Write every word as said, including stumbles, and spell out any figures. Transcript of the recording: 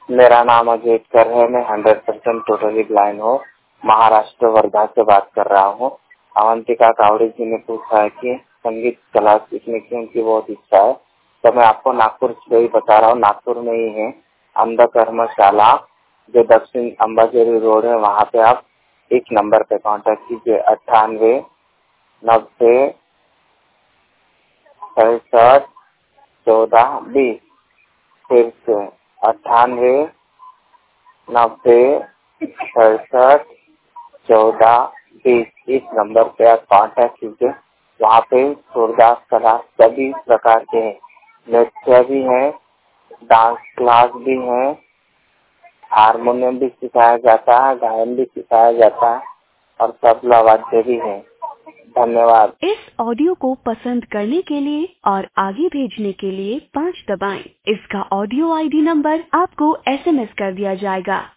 मेरा नाम अजेटकर है। मैं हंड्रेड परसेंट टोटली ब्लाइंड हूँ। महाराष्ट्र वर्धा से बात कर रहा हूँ। अवंतिका कावड़े जी ने पूछा है कि संगीत कला सीखने की उनकी बहुत इच्छा है, तो मैं आपको नागपुर से ही बता रहा हूँ। नागपुर में ही है अंध कर्मशाला, जो दक्षिण अंबाझरी रोड है, वहाँ पे आप एक नंबर पे कांटेक्ट कीजिए, अट्ठानवे नब्बे पैंसठ चौदह बीस। फिर से अट्ठानवे नब्बे पैंसठ चौदह बीस, इस नंबर पे आप कांटेक्ट कीजिए। वहाँ पे सूरदास कला सभी प्रकार के हैं, नृत्य भी है, डांस क्लास भी है, हारमोनियम भी सिखाया जाता है, गायन भी सिखाया जाता है और तबला वाद्य भी है। धन्यवाद। इस ऑडियो को पसंद करने के लिए और आगे भेजने के लिए पाँच दबाएं। इसका ऑडियो आईडी नंबर आपको एसएमएस कर दिया जाएगा।